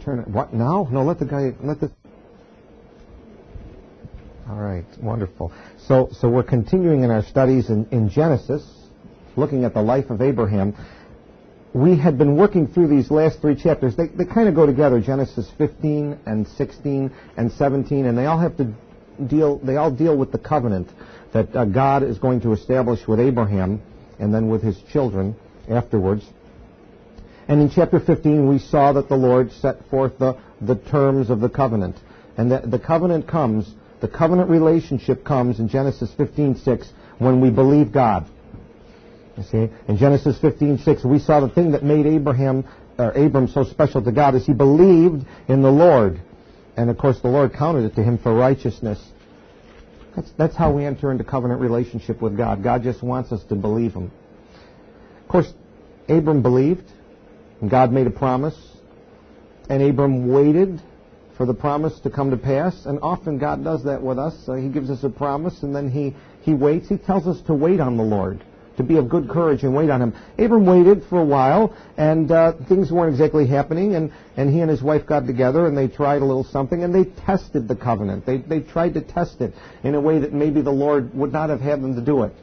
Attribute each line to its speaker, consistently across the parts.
Speaker 1: turn it. What now? No, let this. All right, wonderful. So we're continuing in our studies in Genesis, looking at the life of Abraham. We had been working through these last three chapters. They kind of go together, Genesis 15 and 16 and 17, and they all deal with the covenant that God is going to establish with Abraham and then with his children afterwards. And in chapter 15, we saw that the Lord set forth the terms of the covenant. And the covenant comes, the covenant relationship comes in Genesis 15:6 when we believe God. You see, in Genesis 15:6, we saw the thing that made Abram so special to God is he believed in the Lord. And of course, the Lord counted it to him for righteousness. That's how we enter into covenant relationship with God. God just wants us to believe him. Of course, Abram believed, and God made a promise, and Abram waited for the promise to come to pass. And often God does that with us. He gives us a promise, and then he waits. He tells us to wait on the Lord, to be of good courage and wait on him. Abram waited for a while, and things weren't exactly happening, and he and his wife got together, and they tried a little something, and they tested the covenant. They tried to test it in a way that maybe the Lord would not have had them to do it.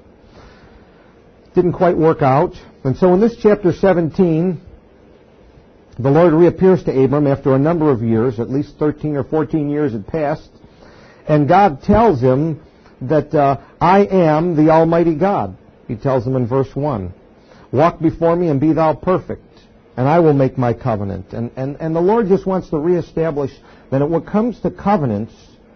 Speaker 1: Didn't quite work out. And so in this chapter 17, the Lord reappears to Abram after a number of years, at least 13 or 14 years had passed, and God tells him that I am the Almighty God. He tells him in verse 1, walk before me and be thou perfect, and I will make my covenant. And the Lord just wants to reestablish that when it comes to covenants,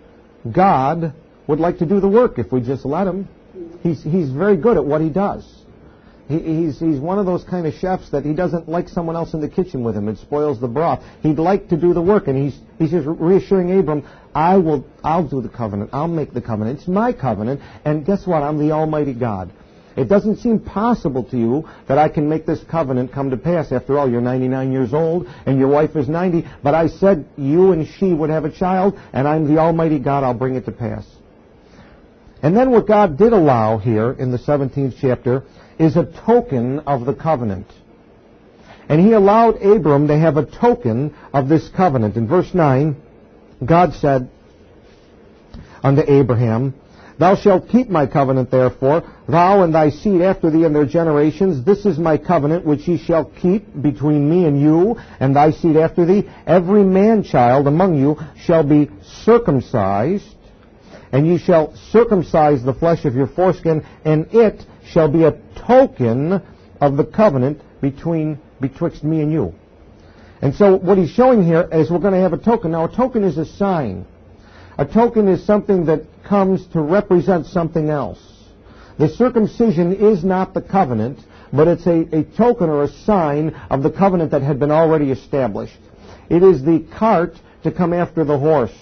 Speaker 1: God would like to do the work if we just let him. He's very good at what he does. He's one of those kind of chefs that he doesn't like someone else in the kitchen with him. It spoils the broth. He'd like to do the work, and he's just reassuring Abram, I'll do the covenant. I'll make the covenant. It's my covenant, and guess what? I'm the Almighty God. It doesn't seem possible to you that I can make this covenant come to pass. After all, you're 99 years old, and your wife is 90, but I said you and she would have a child, and I'm the Almighty God. I'll bring it to pass. And then what God did allow here in the 17th chapter is a token of the covenant. And he allowed Abram to have a token of this covenant. In verse 9, God said unto Abraham, thou shalt keep my covenant, therefore, thou and thy seed after thee in their generations. This is my covenant which ye shall keep between me and you, and thy seed after thee. Every man-child among you shall be circumcised, and ye shall circumcise the flesh of your foreskin, and it shall be a token of the covenant betwixt me and you. And so what he's showing here is we're going to have a token. Now, a token is a sign. A token is something that comes to represent something else. The circumcision is not the covenant, but it's a token or a sign of the covenant that had been already established. It is the cart to come after the horse.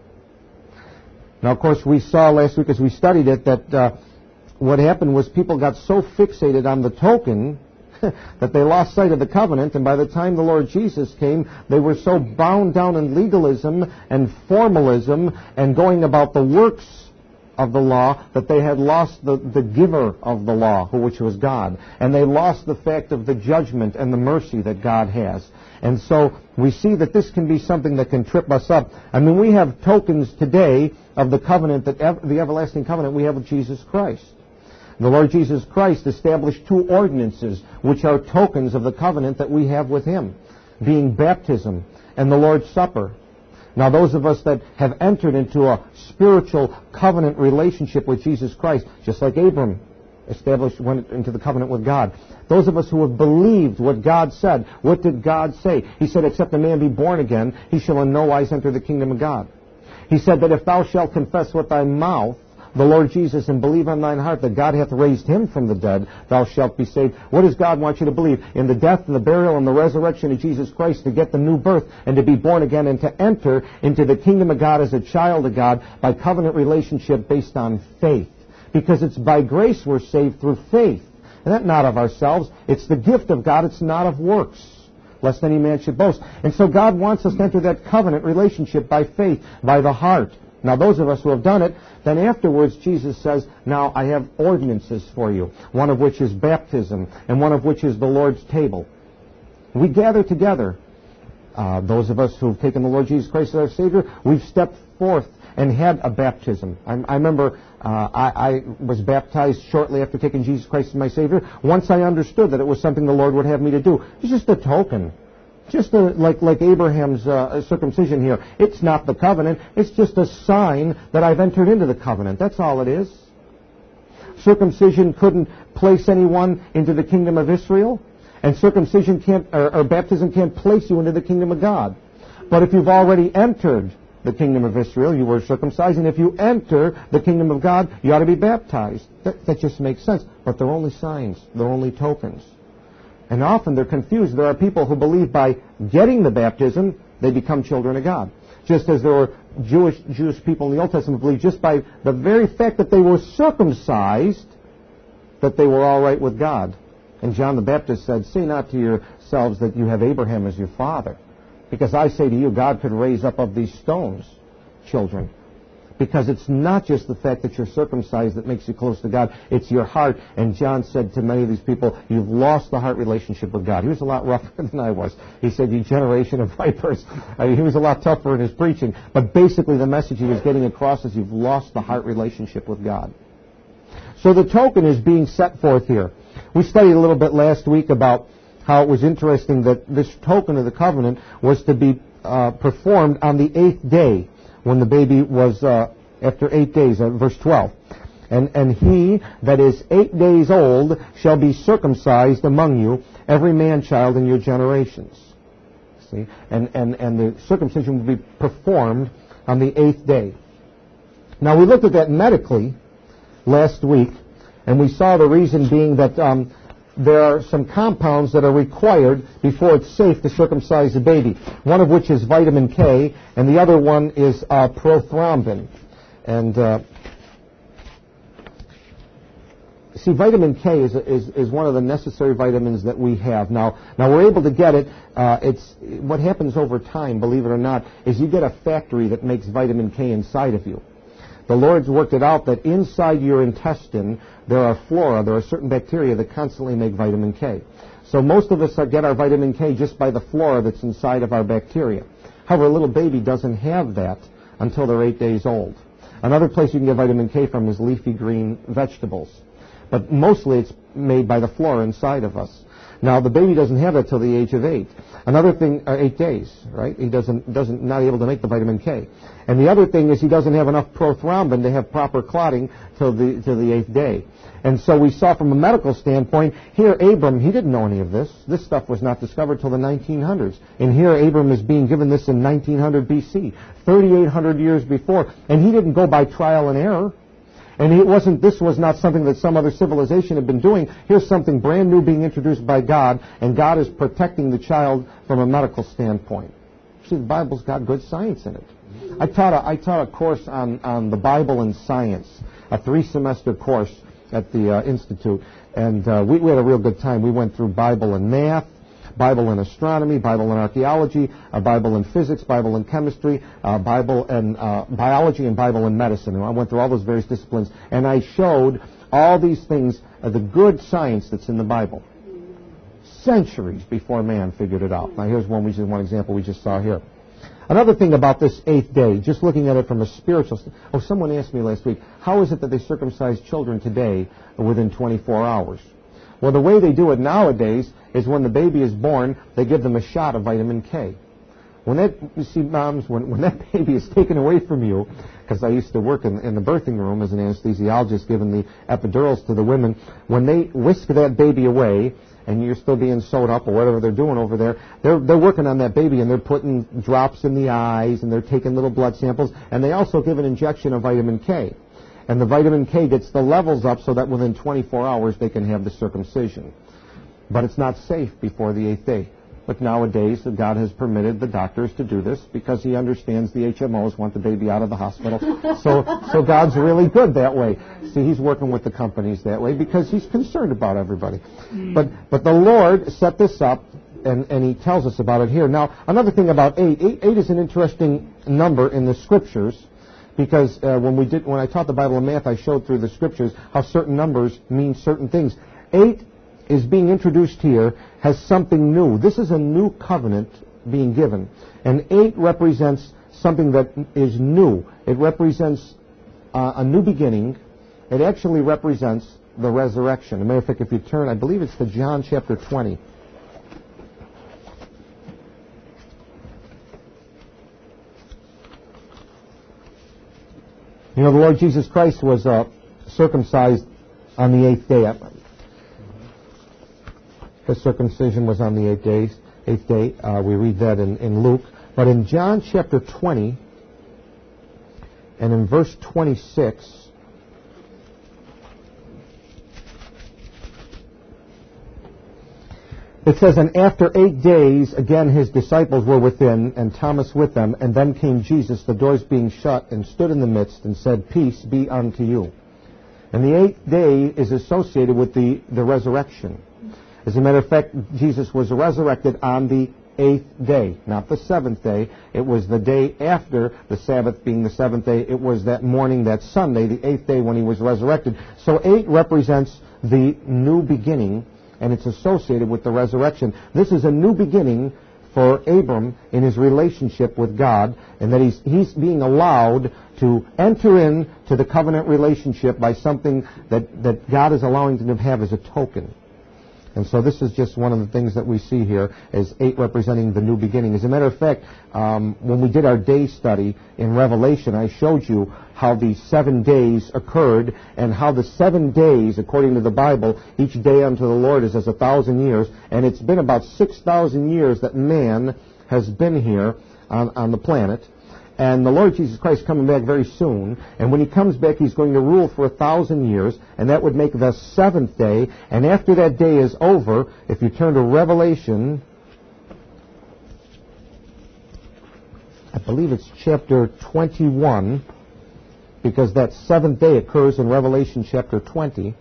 Speaker 1: Now, of course, we saw last week as we studied it that what happened was people got so fixated on the token that they lost sight of the covenant, and by the time the Lord Jesus came, they were so bound down in legalism and formalism and going about the works of the law that they had lost the giver of the law, which was God. And they lost the fact of the judgment and the mercy that God has. And so we see that this can be something that can trip us up. I mean, we have tokens today of the covenant, the everlasting covenant we have with Jesus Christ. The Lord Jesus Christ established two ordinances, which are tokens of the covenant that we have with him, being baptism and the Lord's Supper. Now, those of us that have entered into a spiritual covenant relationship with Jesus Christ, just like Abram went into the covenant with God, those of us who have believed what God said, what did God say? He said, except a man be born again, he shall in no wise enter the kingdom of God. He said that if thou shalt confess with thy mouth the Lord Jesus and believe in thine heart that God hath raised him from the dead, thou shalt be saved. What does God want you to believe? In the death and the burial and the resurrection of Jesus Christ, to get the new birth and to be born again and to enter into the kingdom of God as a child of God by covenant relationship based on faith. Because it's by grace we're saved through faith. And that not of ourselves. It's the gift of God. It's not of works, lest any man should boast. And so God wants us to enter that covenant relationship by faith, by the heart. Now, those of us who have done it, then afterwards Jesus says, now I have ordinances for you, one of which is baptism, and one of which is the Lord's table. We gather together Those of us who have taken the Lord Jesus Christ as our Savior, we've stepped forth and had a baptism. I remember I was baptized shortly after taking Jesus Christ as my Savior. Once I understood that it was something the Lord would have me to do, it's just a token. Just like Abraham's circumcision here. It's not the covenant. It's just a sign that I've entered into the covenant. That's all it is. Circumcision couldn't place anyone into the kingdom of Israel, and circumcision can't, or baptism can't place you into the kingdom of God. But if you've already entered the kingdom of Israel, you were circumcised, and if you enter the kingdom of God, you ought to be baptized. That just makes sense. But they're only signs. They're only tokens. And often they're confused. There are people who believe by getting the baptism, they become children of God. Just as there were Jewish people in the Old Testament believe just by the very fact that they were circumcised, that they were all right with God. And John the Baptist said, "Say not to yourselves that you have Abraham as your father, because I say to you, God could raise up of these stones children." Because it's not just the fact that you're circumcised that makes you close to God, it's your heart. And John said to many of these people, "You've lost the heart relationship with God." He was a lot rougher than I was. He said, "You generation of vipers." He was a lot tougher in his preaching. But basically the message he was getting across is you've lost the heart relationship with God. So the token is being set forth here. We studied a little bit last week about how it was interesting that this token of the covenant was to be performed on the 8th day, when the baby was, after 8 days, verse 12. And he that is 8 days old shall be circumcised among you, every man-child in your generations. See? And the circumcision will be performed on the 8th day. Now, we looked at that medically last week, and we saw the reason being that there are some compounds that are required before it's safe to circumcise a baby, one of which is vitamin K, and the other one is prothrombin. And see, vitamin K is one of the necessary vitamins that we have. Now we're able to get it. It's what happens over time, believe it or not, is you get a factory that makes vitamin K inside of you. The Lord's worked it out that inside your intestine there are flora, there are certain bacteria that constantly make vitamin K. So most of us get our vitamin K just by the flora that's inside of our bacteria. However, a little baby doesn't have that until they're 8 days old. Another place you can get vitamin K from is leafy green vegetables. But mostly it's made by the flora inside of us. Now, the baby doesn't have that till the age of 8. Another thing, 8 days, right? He not able to make the vitamin K. And the other thing is he doesn't have enough prothrombin to have proper clotting till the 8th day. And so we saw from a medical standpoint, here Abram, he didn't know any of this. This stuff was not discovered till the 1900s. And here Abram is being given this in 1900 BC, 3,800 years before. And he didn't go by trial and error. And this was not something that some other civilization had been doing. Here's something brand new being introduced by God, and God is protecting the child from a medical standpoint. See, the Bible's got good science in it. I taught a course on the Bible and science, a 3-semester course at the Institute, and we had a real good time. We went through Bible and math, Bible and astronomy, Bible and archaeology, Bible and physics, Bible and chemistry, Bible and biology, and Bible and medicine. And I went through all those various disciplines, and I showed all these things, the good science that's in the Bible, centuries before man figured it out. Now here's one example we just saw here. Another thing about this 8th day, just looking at it from a spiritual someone asked me last week, how is it that they circumcise children today within 24 hours? Well, the way they do it nowadays is when the baby is born, they give them a shot of vitamin K. You see, moms, when that baby is taken away from you, because I used to work in the birthing room as an anesthesiologist giving the epidurals to the women, when they whisk that baby away, and you're still being sewed up or whatever they're doing over there, they're working on that baby, and they're putting drops in the eyes, and they're taking little blood samples, and they also give an injection of vitamin K. And the vitamin K gets the levels up so that within 24 hours they can have the circumcision. But it's not safe before the 8th day. But nowadays, God has permitted the doctors to do this because he understands the HMOs want the baby out of the hospital. So God's really good that way. See, he's working with the companies that way because he's concerned about everybody. But the Lord set this up, and he tells us about it here. Now, another thing about 8 is an interesting number in the Scriptures. Because when I taught the Bible and math, I showed through the Scriptures how certain numbers mean certain things. 8 is being introduced here, has something new. This is a new covenant being given. And 8 represents something that is new. It represents a new beginning. It actually represents the resurrection. As a matter of fact, if you turn, I believe it's to John chapter 20. You know, the Lord Jesus Christ was circumcised on the 8th day. His circumcision was on the 8th day. We read that in Luke. But in John chapter 20 and in verse 26, it says, "And after 8 days, again his disciples were within, and Thomas with them. And then came Jesus, the doors being shut, and stood in the midst, and said, Peace be unto you." And the 8th day is associated with the resurrection. As a matter of fact, Jesus was resurrected on the 8th day, not the 7th day. It was the day after the Sabbath, being the 7th day. It was that morning, that Sunday, the 8th day, when he was resurrected. So 8 represents the new beginning, and it's associated with the resurrection. This is a new beginning for Abram in his relationship with God, and that he's being allowed to enter into the covenant relationship by something that God is allowing him to have as a token. And so this is just one of the things that we see here as 8 representing the new beginning. As a matter of fact, when we did our day study in Revelation, I showed you how the 7 days occurred and how the 7 days, according to the Bible, each day unto the Lord is as 1,000 years. And it's been about 6,000 years that man has been here on the planet. And the Lord Jesus Christ is coming back very soon. And when he comes back, he's going to rule for 1,000 years. And that would make the 7th day. And after that day is over, if you turn to Revelation, I believe it's chapter 21, because that 7th day occurs in Revelation chapter 20.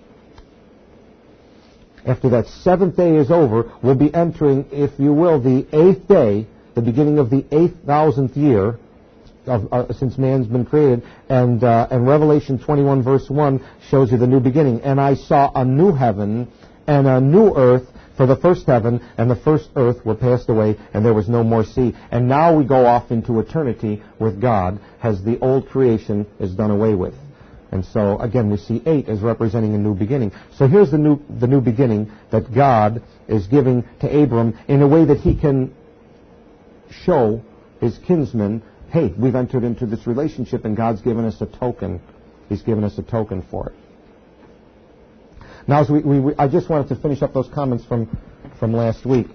Speaker 1: After that 7th day is over, we'll be entering, if you will, the 8th day, the beginning of the 8,000th year, since man's been created, and Revelation 21 verse 1 shows you the new beginning. "And I saw a new heaven and a new earth, for the first heaven and the first earth were passed away, and there was no more sea." And now we go off into eternity with God, as the old creation is done away with. And so, again, we see 8 as representing a new beginning. So here's the new beginning that God is giving to Abram in a way that he can show his kinsmen, hey, we've entered into this relationship and God's given us a token. He's given us a token for it. Now, as I just wanted to finish up those comments from last week.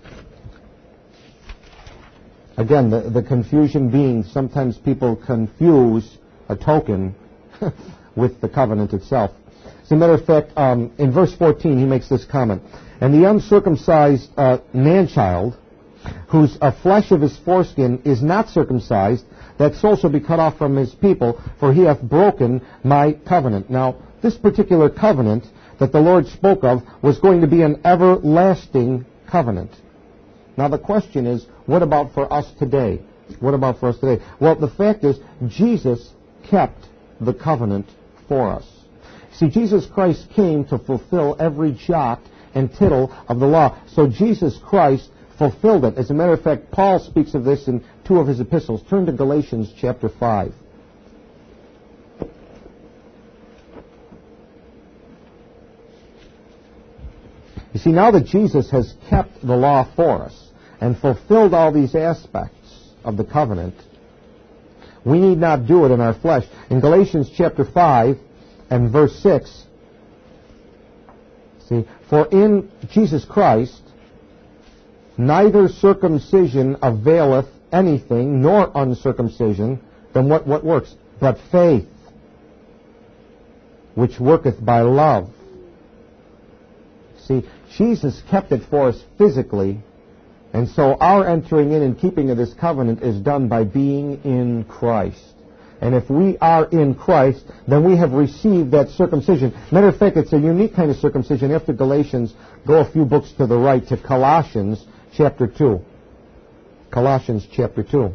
Speaker 1: Again, the confusion being sometimes people confuse a token with the covenant itself. As a matter of fact, in verse 14, he makes this comment. "And the uncircumcised man-child, whose flesh of his foreskin is not circumcised, that soul shall be cut off from his people, for he hath broken my covenant." Now, this particular covenant that the Lord spoke of was going to be an everlasting covenant. Now, the question is, what about for us today? What about for us today? Well, the fact is, Jesus kept the covenant for us. See, Jesus Christ came to fulfill every jot and tittle of the law. So Jesus Christ fulfilled it. As a matter of fact, Paul speaks of this in 2 of his epistles. Turn to Galatians chapter 5. You see, now that Jesus has kept the law for us and fulfilled all these aspects of the covenant, we need not do it in our flesh. In Galatians chapter 5 and verse 6, see, "For in Jesus Christ neither circumcision availeth anything, nor uncircumcision." Then what works? "But faith, which worketh by love." See, Jesus kept it for us physically, and so our entering in and keeping of this covenant is done by being in Christ. And if we are in Christ, then we have received that circumcision. Matter of fact, it's a unique kind of circumcision. After Galatians, go a few books to the right to Colossians chapter 2. Colossians chapter 2.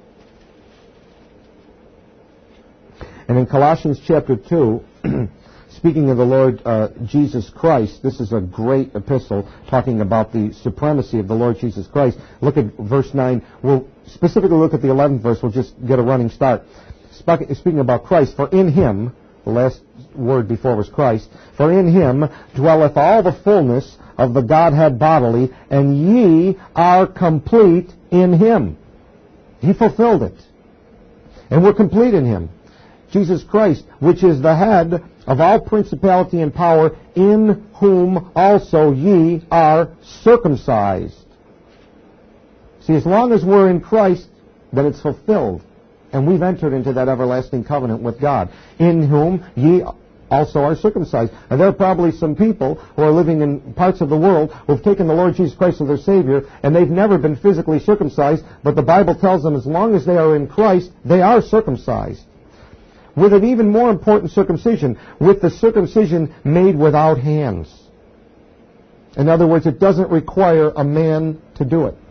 Speaker 1: And in Colossians chapter 2, speaking of the Lord Jesus Christ, this is a great epistle talking about the supremacy of the Lord Jesus Christ. Look at verse 9. We'll specifically look at the 11th verse. We'll just get a running start. Speaking about Christ, for in him, the last word before was Christ, for in him dwelleth all the fullness of the Godhead bodily, and ye are complete in him. He fulfilled it. And we're complete in him. Jesus Christ, which is the head of all principality and power, in whom also ye are circumcised. See, as long as we're in Christ, then it's fulfilled. And we've entered into that everlasting covenant with God, in whom ye also are circumcised. And there are probably some people who are living in parts of the world who have taken the Lord Jesus Christ as their Savior, and they've never been physically circumcised, but the Bible tells them as long as they are in Christ, they are circumcised. With an even more important circumcision, with the circumcision made without hands. In other words, it doesn't require a man to do it.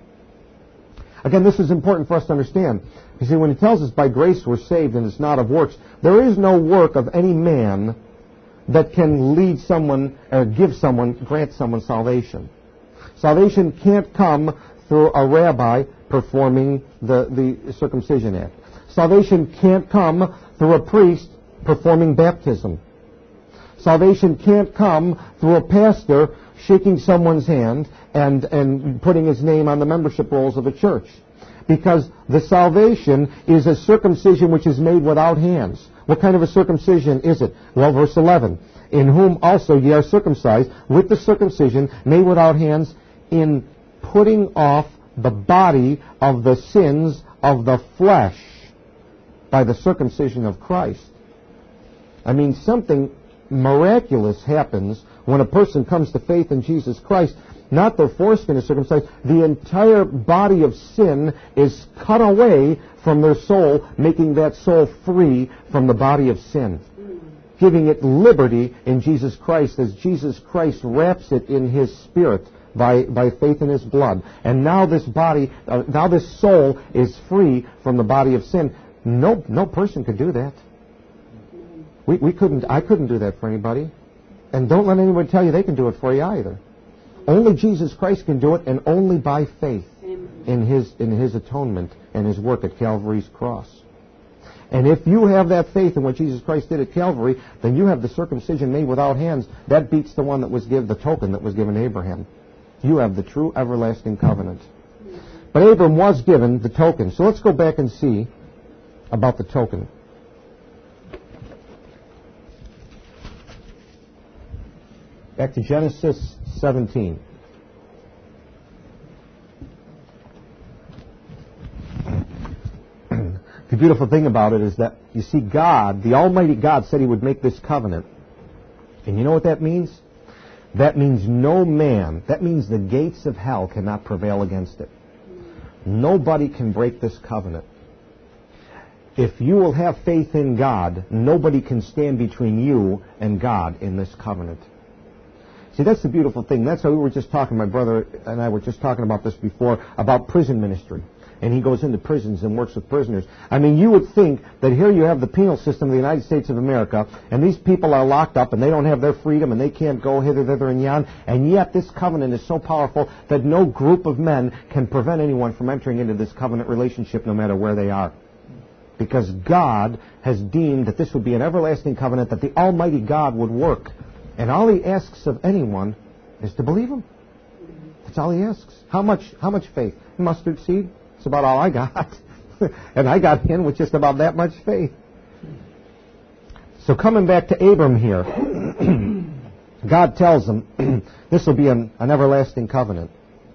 Speaker 1: Again, this is important for us to understand. You see, when he tells us by grace we're saved and it's not of works, there is no work of any man that can lead someone or grant someone salvation. Salvation can't come through a rabbi performing the circumcision act. Salvation can't come through a priest performing baptism. Salvation can't come through a pastor shaking someone's hand and putting his name on the membership rolls of a church. Because the salvation is a circumcision which is made without hands. What kind of a circumcision is it? Well, verse 11. In whom also ye are circumcised with the circumcision made without hands, in putting off the body of the sins of the flesh by the circumcision of Christ. I mean, something miraculous happens when a person comes to faith in Jesus Christ. Not their foreskin is circumcised. The entire body of sin is cut away from their soul, making that soul free from the body of sin, giving it liberty in Jesus Christ as Jesus Christ wraps it in his spirit by faith in his blood. And now this body, now this soul is free from the body of sin. No person could do that. I couldn't do that for anybody. And don't let anyone tell you they can do it for you either. Only Jesus Christ can do it, and only by faith in his atonement and his work at Calvary's cross. And if you have that faith in what Jesus Christ did at Calvary, then you have the circumcision made without hands. That beats the one that was given, the token that was given Abraham. You have the true everlasting covenant. But Abram was given the token. So let's go back and see about the token. Back to Genesis 17. The beautiful thing about it is that, you see, God, the Almighty God, said he would make this covenant. And you know what that means? That means no man, that means the gates of hell cannot prevail against it. Nobody can break this covenant. If you will have faith in God, nobody can stand between you and God in this covenant. See, that's the beautiful thing. That's how we were just talking, my brother and I were just talking about this before, about prison ministry. And he goes into prisons and works with prisoners. I mean, you would think that here you have the penal system of the United States of America, and these people are locked up, and they don't have their freedom, and they can't go hither, thither, and yon, and yet this covenant is so powerful that no group of men can prevent anyone from entering into this covenant relationship no matter where they are. Because God has deemed that this would be an everlasting covenant, that the Almighty God would work. And all he asks of anyone is to believe him. That's all he asks. How much faith? Mustard seed? It's about all I got. And I got in with just about that much faith. So coming back to Abram here, God tells him this will be an everlasting covenant.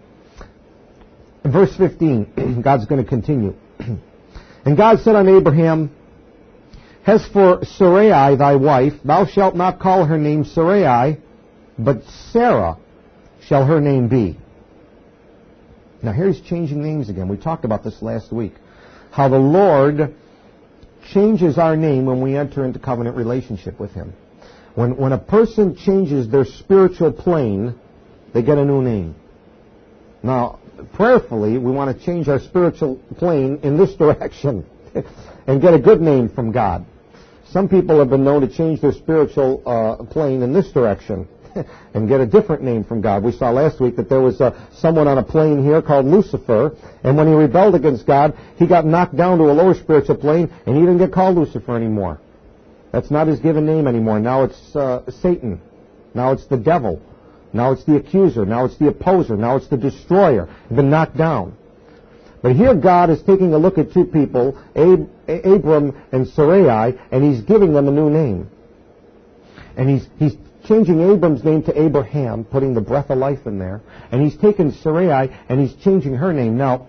Speaker 1: In verse 15, God's going to continue. And God said unto Abraham, as for Sarai thy wife, thou shalt not call her name Sarai, but Sarah shall her name be. Now here he's changing names again. We talked about this last week. How the Lord changes our name when we enter into covenant relationship with him. When a person changes their spiritual plane, they get a new name. Now, prayerfully, we want to change our spiritual plane in this direction and get a good name from God. Some people have been known to change their spiritual plane in this direction and get a different name from God. We saw last week that there was someone on a plane here called Lucifer, and when he rebelled against God, he got knocked down to a lower spiritual plane, and he didn't get called Lucifer anymore. That's not his given name anymore. Now it's Satan. Now it's the devil. Now it's the accuser. Now it's the opposer. Now it's the destroyer. He's been knocked down. But here God is taking a look at two people, Abram and Sarai, and he's giving them a new name. And he's changing Abram's name to Abraham, putting the breath of life in there. And he's taken Sarai and he's changing her name. Now,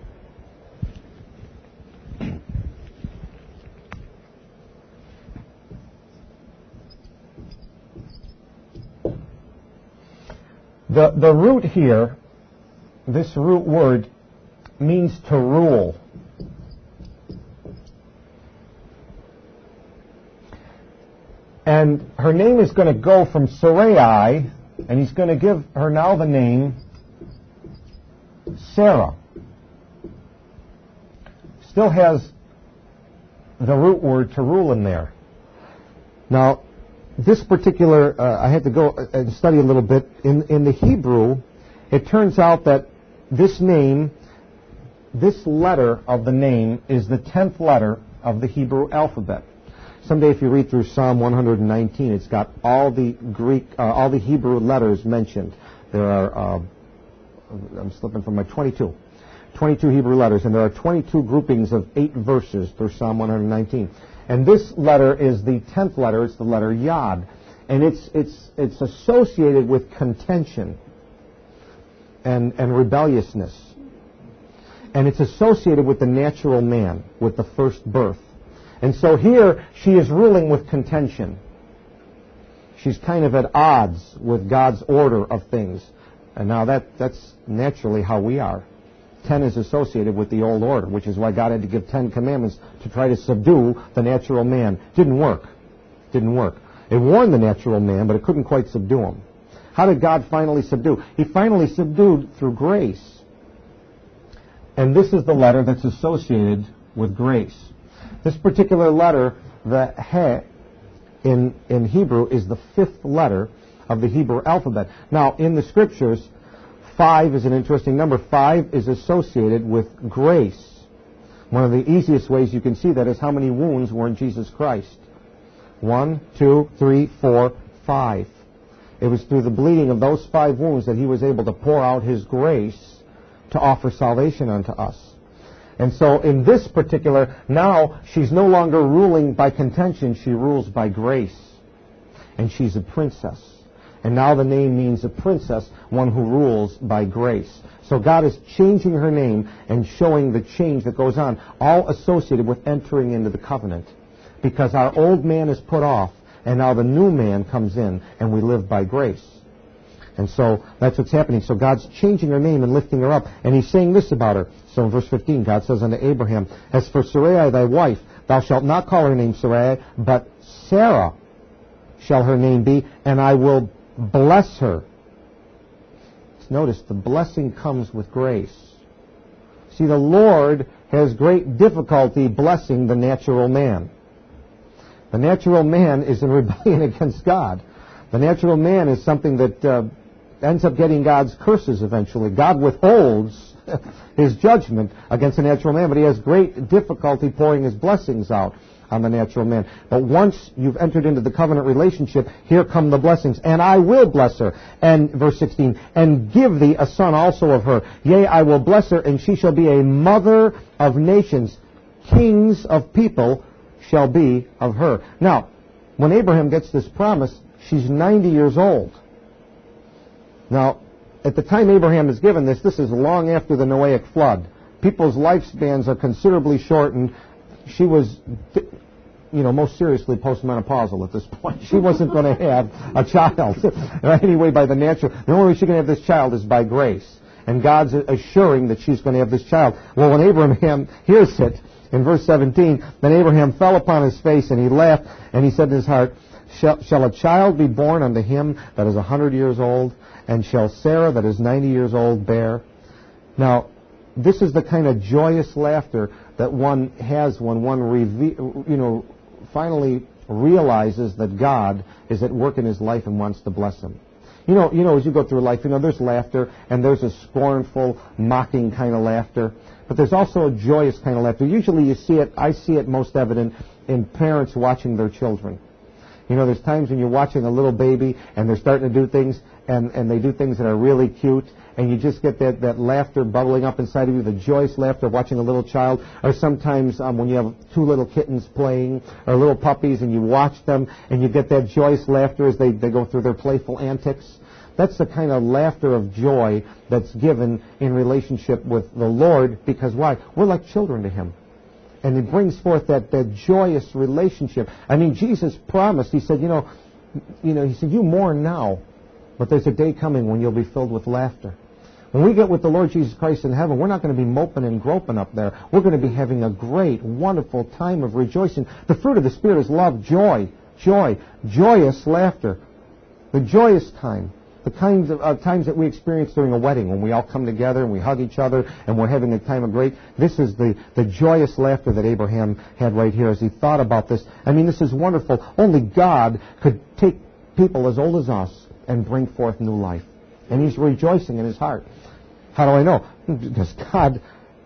Speaker 1: the root here, this root word, means to rule. And her name is going to go from Sarai, and he's going to give her now the name Sarah. Still has the root word to rule in there. Now, this particular, I had to go and study a little bit. In the Hebrew, it turns out that this name, this letter of the name, is the 10th letter of the Hebrew alphabet. Someday, if you read through Psalm 119, it's got all the Hebrew letters mentioned. There are, I'm slipping from my 22 Hebrew letters, and there are 22 groupings of 8 verses through Psalm 119. And this letter is the 10th letter. It's the letter Yod, and it's associated with contention and rebelliousness, and it's associated with the natural man, with the first birth. And so here she is ruling with contention. She's kind of at odds with God's order of things. And now that's naturally how we are. 10 is associated with the old order, which is why God had to give 10 commandments to try to subdue the natural man. Didn't work. It warned the natural man, but it couldn't quite subdue him. How did God finally subdue? He finally subdued through grace. And this is the letter that's associated with grace. This particular letter, the He, in Hebrew, is the 5th letter of the Hebrew alphabet. Now, in the Scriptures, 5 is an interesting number. 5 is associated with grace. One of the easiest ways you can see that is how many wounds were in Jesus Christ. 1, 2, 3, 4, 5. It was through the bleeding of those 5 wounds that he was able to pour out his grace to offer salvation unto us. And so in this particular, now she's no longer ruling by contention, she rules by grace. And she's a princess. And now the name means a princess, one who rules by grace. So God is changing her name and showing the change that goes on, all associated with entering into the covenant. Because our old man is put off, and now the new man comes in, and we live by grace. And so that's what's happening. So God's changing her name and lifting her up. And he's saying this about her. So in verse 15, God says unto Abraham, As for Sarai thy wife, thou shalt not call her name Sarai, but Sarah shall her name be, and I will bless her. Notice the blessing comes with grace. See, the Lord has great difficulty blessing the natural man. The natural man is in rebellion against God. The natural man is something that ends up getting God's curses eventually. God withholds his judgment against the natural man, but he has great difficulty pouring his blessings out on the natural man. But once you've entered into the covenant relationship, here come the blessings. And I will bless her. And verse 16, and give thee a son also of her. Yea, I will bless her, and she shall be a mother of nations. Kings of people shall be of her. Now, when Abraham gets this promise, she's 90 years old. Now, at the time Abraham is given this is long after the Noahic flood. People's lifespans are considerably shortened. She was, most seriously postmenopausal at this point. She wasn't going to have a child. Anyway, by the natural. The only way she can have this child is by grace. And God's assuring that she's going to have this child. Well, when Abraham hears it, in verse 17, then Abraham fell upon his face, and he laughed, and he said in his heart, Shall a child be born unto him that is 100 years old? And shall Sarah that is 90 years old bear? Now, this is the kind of joyous laughter that one has when one finally realizes that God is at work in his life and wants to bless him. You know, as you go through life, there's laughter, and there's a scornful, mocking kind of laughter. But there's also a joyous kind of laughter. Usually I see it most evident in parents watching their children. There's times when you're watching a little baby, and they're starting to do things, and they do things that are really cute, and you just get that laughter bubbling up inside of you, the joyous laughter of watching a little child. Or sometimes when you have two little kittens playing, or little puppies, and you watch them, and you get that joyous laughter as they go through their playful antics. That's the kind of laughter of joy that's given in relationship with the Lord, because why? We're like children to him. And it brings forth that joyous relationship. I mean, Jesus promised, he said, he said, you mourn now, but there's a day coming when you'll be filled with laughter. When we get with the Lord Jesus Christ in heaven, we're not going to be moping and groping up there. We're going to be having a great, wonderful time of rejoicing. The fruit of the Spirit is love, joy, joyous laughter, the joyous time. The kinds of times that we experience during a wedding, when we all come together and we hug each other and we're having a time of great. This is the joyous laughter that Abraham had right here as he thought about this. I mean, this is wonderful. Only God could take people as old as us and bring forth new life. And he's rejoicing in his heart. How do I know? Because God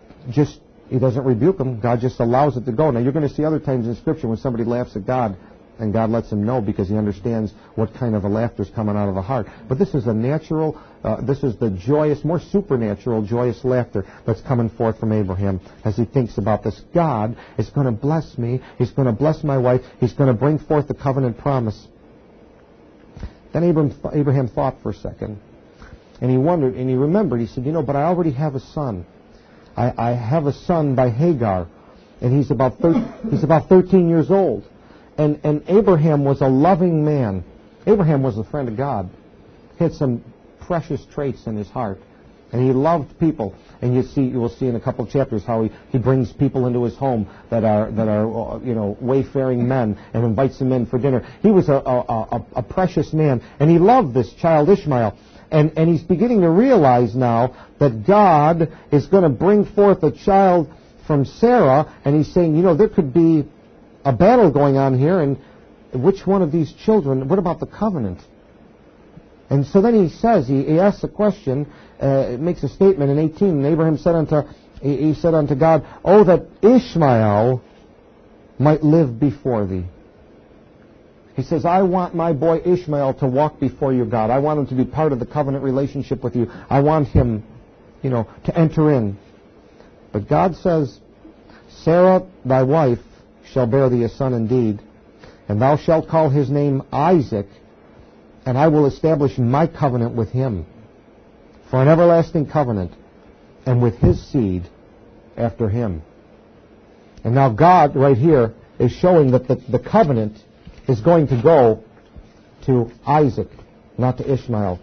Speaker 1: he doesn't rebuke them. God just allows it to go. Now, you're going to see other times in Scripture when somebody laughs at God, and God lets him know because he understands what kind of a laughter is coming out of the heart. But this is a natural, this is the joyous, more supernatural, joyous laughter that's coming forth from Abraham as he thinks about this. God is going to bless me. He's going to bless my wife. He's going to bring forth the covenant promise. Then Abraham thought for a second, and he wondered, and he remembered. He said, but I already have a son. I have a son by Hagar, and he's about 13 years old. And Abraham was a loving man. Abraham was a friend of God. He had some precious traits in his heart. And he loved people. And you will see in a couple of chapters how he brings people into his home that are wayfaring men and invites them in for dinner. He was a precious man. And he loved this child Ishmael. And he's beginning to realize now that God is going to bring forth a child from Sarah. And he's saying, there could be a battle going on here, and which one of these children, what about the covenant? And so then he says, he asks a question, makes a statement in 18, and Abraham said unto God, oh, that Ishmael might live before thee. He says, I want my boy Ishmael to walk before you, God. I want him to be part of the covenant relationship with you. I want him, to enter in. But God says, Sarah, thy wife, shall bear thee a son indeed, and thou shalt call his name Isaac, and I will establish my covenant with him for an everlasting covenant, and with his seed after him. And now God, right here, is showing that the covenant is going to go to Isaac, not to Ishmael.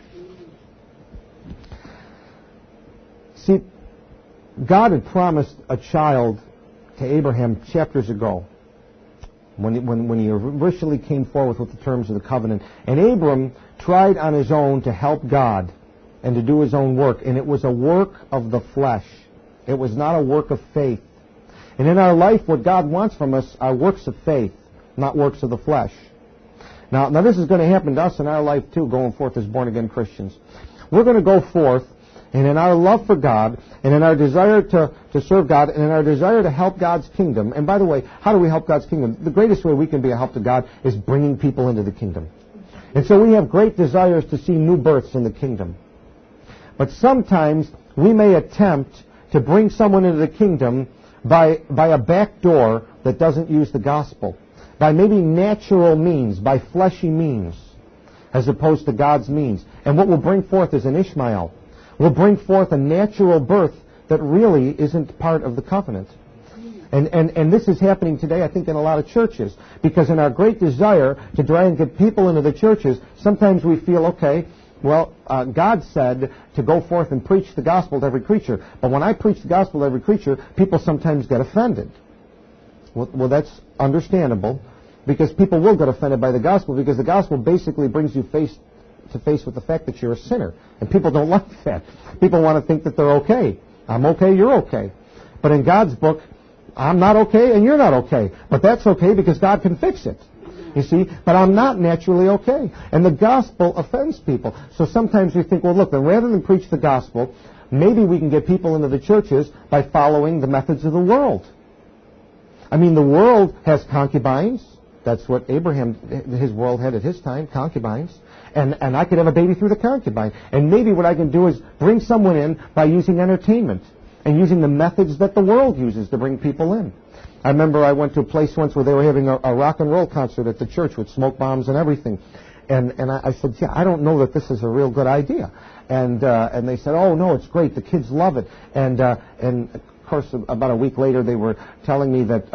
Speaker 1: See, God had promised a child to Abraham chapters ago, when he originally came forward with the terms of the covenant. And Abram tried on his own to help God and to do his own work. And it was a work of the flesh. It was not a work of faith. And in our life, what God wants from us are works of faith, not works of the flesh. Now this is going to happen to us in our life too, going forth as born-again Christians. We're going to go forth, and in our love for God, and in our desire to serve God, and in our desire to help God's kingdom. And by the way, how do we help God's kingdom? The greatest way we can be a help to God is bringing people into the kingdom. And so we have great desires to see new births in the kingdom. But sometimes we may attempt to bring someone into the kingdom by a back door that doesn't use the gospel, by maybe natural means, by fleshy means, as opposed to God's means. And what we'll bring forth is an Ishmael. We'll bring forth a natural birth that really isn't part of the covenant. And this is happening today, I think, in a lot of churches, because in our great desire to try and get people into the churches, sometimes we feel, okay, well, God said to go forth and preach the gospel to every creature. But when I preach the gospel to every creature, people sometimes get offended. Well, that's understandable, because people will get offended by the gospel, because the gospel basically brings you face to face with the fact that you're a sinner. And people don't like that. People want to think that they're okay. I'm okay, you're okay. But in God's book, I'm not okay and you're not okay. But that's okay because God can fix it. You see? But I'm not naturally okay. And the gospel offends people. So sometimes we think, well, look, then rather than preach the gospel, maybe we can get people into the churches by following the methods of the world. I mean, the world has concubines. That's what Abraham, his world had at his time, concubines. And I could have a baby through the concubine. And maybe what I can do is bring someone in by using entertainment and using the methods that the world uses to bring people in. I remember I went to a place once where they were having a rock and roll concert at the church with smoke bombs and everything. And I said, yeah, I don't know that this is a real good idea. And they said, oh, no, it's great. The kids love it. And of course, about a week later, they were telling me that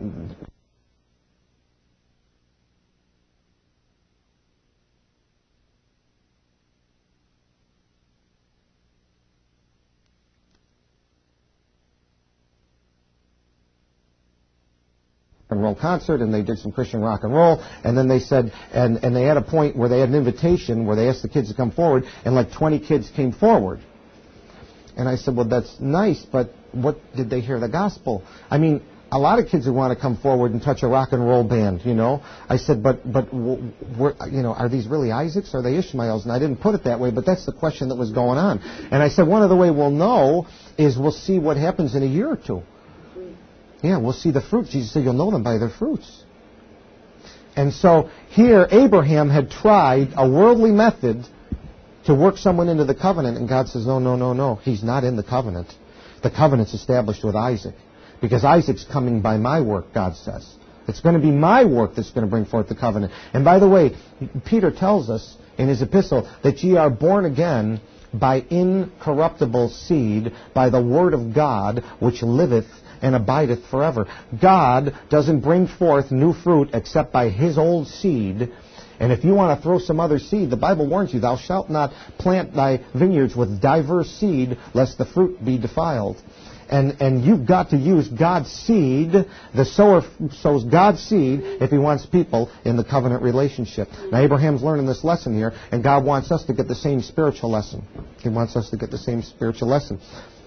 Speaker 1: and roll concert, and they did some Christian rock and roll, and then they said, and they had a point where they had an invitation where they asked the kids to come forward, and like 20 kids came forward. And I said, well, that's nice, but what did they hear the gospel? I mean, a lot of kids who want to come forward and touch a rock and roll band, you know. I said, but you know, are these really Isaacs or are they Ishmaels? And I didn't put it that way, but that's the question that was going on. And I said, one of the way we'll know is we'll see what happens in a year or two. Yeah, we'll see the fruits. Jesus said, you'll know them by their fruits. And so here, Abraham had tried a worldly method to work someone into the covenant, and God says, no, no, no, no. He's not in the covenant. The covenant's established with Isaac. Because Isaac's coming by my work, God says. It's going to be my work that's going to bring forth the covenant. And by the way, Peter tells us in his epistle that ye are born again by incorruptible seed, by the word of God, which liveth and abideth forever. God doesn't bring forth new fruit except by His old seed. And if you want to throw some other seed, the Bible warns you, thou shalt not plant thy vineyards with diverse seed, lest the fruit be defiled. And you've got to use God's seed. The sower sows God's seed if he wants people in the covenant relationship. Now, Abraham's learning this lesson here, and God wants us to get the same spiritual lesson. He wants us to get the same spiritual lesson.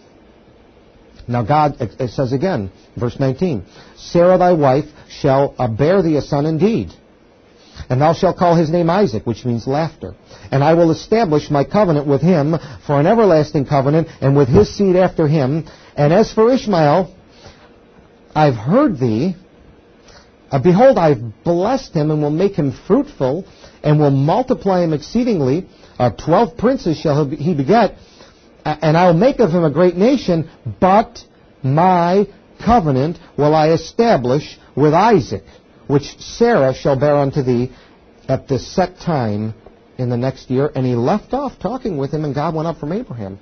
Speaker 1: Now, God, it says again, verse 19, Sarah thy wife shall bear thee a son indeed. And thou shalt call his name Isaac, which means laughter. And I will establish my covenant with him for an everlasting covenant, and with his seed after him. And as for Ishmael, I've heard thee. Behold, I've blessed him, and will make him fruitful, and will multiply him exceedingly. 12 princes shall he beget, and I will make of him a great nation, but my covenant will I establish with Isaac, which Sarah shall bear unto thee at the set time in the next year. And he left off talking with him, and God went up from Abraham.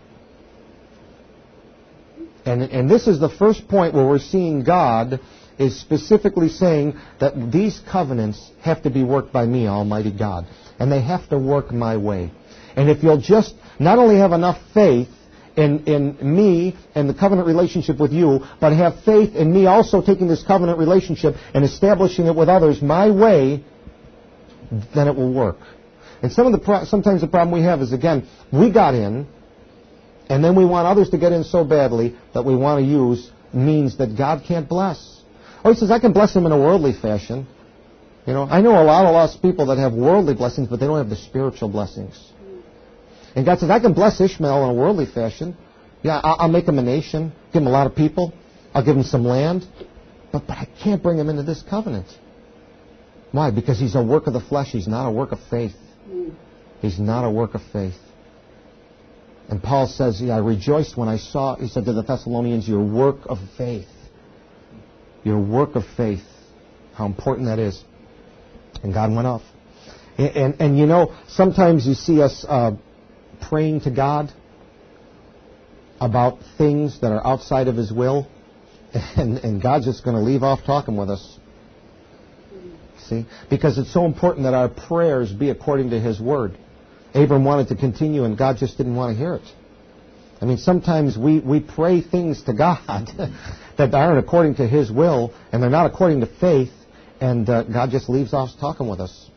Speaker 1: And this is the first point where we're seeing God is specifically saying that these covenants have to be worked by me, Almighty God. And they have to work my way. And if you'll just not only have enough faith in me and the covenant relationship with you, but have faith in me also taking this covenant relationship and establishing it with others my way, then it will work. And sometimes the problem we have is, again, we got in, and then we want others to get in so badly that we want to use means that God can't bless. Oh, he says, I can bless them in a worldly fashion. You know, I know a lot of lost people that have worldly blessings, but they don't have the spiritual blessings. And God says, I can bless Ishmael in a worldly fashion. Yeah, I'll make him a nation, give him a lot of people, I'll give him some land, but I can't bring him into this covenant. Why? Because he's a work of the flesh. He's not a work of faith. He's not a work of faith. And Paul says, I rejoiced when I saw, he said to the Thessalonians, your work of faith. Your work of faith. How important that is. And God went off. And you know, sometimes you see us praying to God about things that are outside of His will, and God's just going to leave off talking with us. See? Because it's so important that our prayers be according to His Word. Abram wanted to continue, and God just didn't want to hear it. I mean, sometimes we pray things to God that aren't according to His will, and they're not according to faith, and God just leaves off talking with us.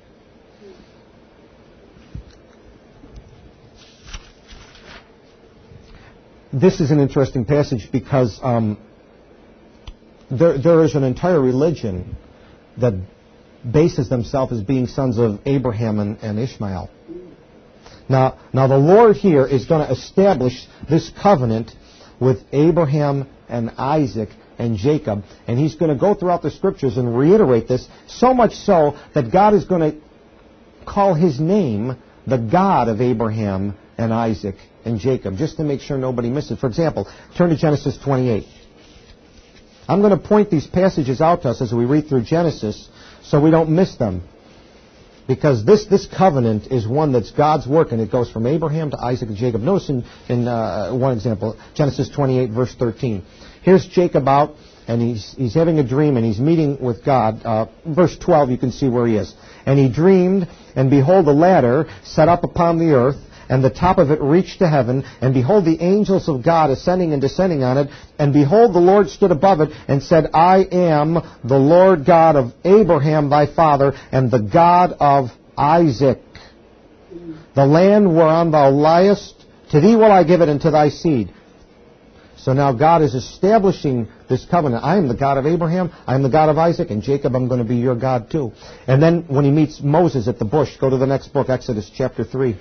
Speaker 1: This is an interesting passage because there is an entire religion that bases themselves as being sons of Abraham and Ishmael. Now the Lord here is going to establish this covenant with Abraham and Isaac and Jacob, and He's going to go throughout the Scriptures and reiterate this, so much so that God is going to call His name the God of Abraham and Isaac and Jacob, just to make sure nobody misses. For example, turn to Genesis 28. I'm going to point these passages out to us as we read through Genesis so we don't miss them. Because this covenant is one that's God's work, and it goes from Abraham to Isaac and Jacob. Notice in one example, Genesis 28, verse 13. Here's Jacob out, and he's having a dream, and he's meeting with God. Verse 12, you can see where he is. And he dreamed, and behold, a ladder set up upon the earth, and the top of it reached to heaven, and behold, the angels of God ascending and descending on it, and behold, the Lord stood above it, and said, I am the Lord God of Abraham thy father, and the God of Isaac. The land whereon thou liest, to thee will I give it, and to thy seed. So now God is establishing this covenant. I am the God of Abraham, I am the God of Isaac, and Jacob, I'm going to be your God too. And then when he meets Moses at the bush, go to the next book, Exodus chapter 3.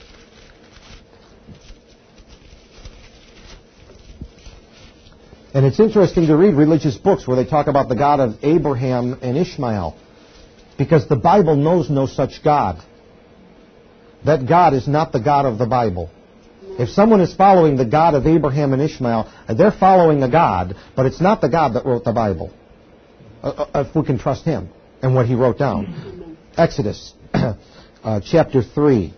Speaker 1: And it's interesting to read religious books where they talk about the God of Abraham and Ishmael, because the Bible knows no such God. That God is not the God of the Bible. If someone is following the God of Abraham and Ishmael, they're following a God, but it's not the God that wrote the Bible, if we can trust Him and what He wrote down. Exodus chapter 3.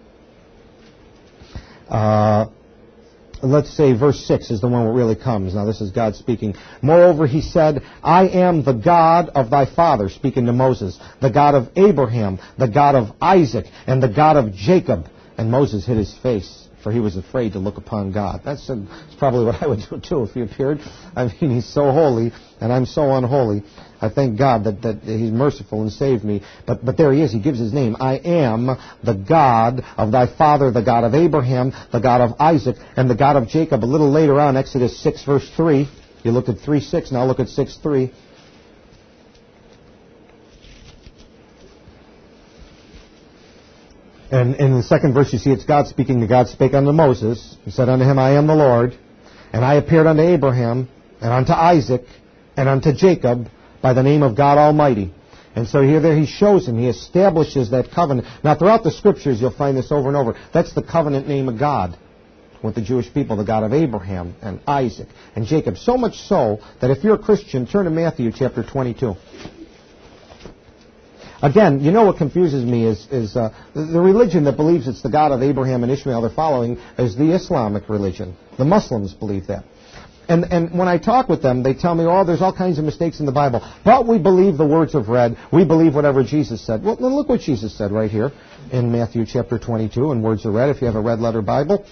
Speaker 1: Let's say verse 6 is the one where it really comes. Now this is God speaking. Moreover, He said, I am the God of thy father, speaking to Moses, the God of Abraham, the God of Isaac, and the God of Jacob. And Moses hid his face, for he was afraid to look upon God. That's probably what I would do too if He appeared. I mean, He's so holy, and I'm so unholy. I thank God that He's merciful and saved me. But there He is. He gives His name. I am the God of thy father, the God of Abraham, the God of Isaac, and the God of Jacob. A little later on, Exodus 6, verse 3. You looked at 3:6. Now look at 6:3. And in the second verse, you see it's God speaking. To God spake unto Moses. He said unto him, I am the Lord. And I appeared unto Abraham, and unto Isaac, and unto Jacob, by the name of God Almighty. And so here there He shows him. He establishes that covenant. Now throughout the Scriptures you'll find this over and over. That's the covenant name of God with the Jewish people, the God of Abraham and Isaac and Jacob. So much so that if you're a Christian, turn to Matthew chapter 22. Again, you know what confuses me is the religion that believes it's the God of Abraham and Ishmael they're following is the Islamic religion. The Muslims believe that. And when I talk with them, they tell me, oh, there's all kinds of mistakes in the Bible. But we believe the words of read. We believe whatever Jesus said. Well, then look what Jesus said right here in Matthew chapter 22 in words of read, if you have a red letter Bible.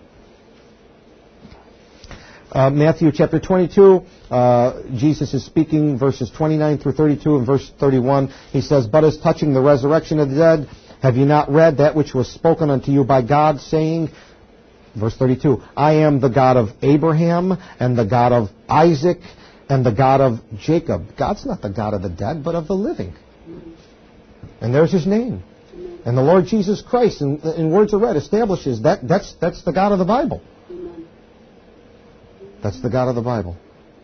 Speaker 1: Matthew chapter 22, Jesus is speaking, verses 29 through 32, and verse 31. He says, But as touching the resurrection of the dead, have you not read that which was spoken unto you by God, saying, verse 32, I am the God of Abraham, and the God of Isaac, and the God of Jacob. God's not the God of the dead, but of the living. And there's His name. And the Lord Jesus Christ, in words of read, establishes that's the God of the Bible. That's the God of the Bible.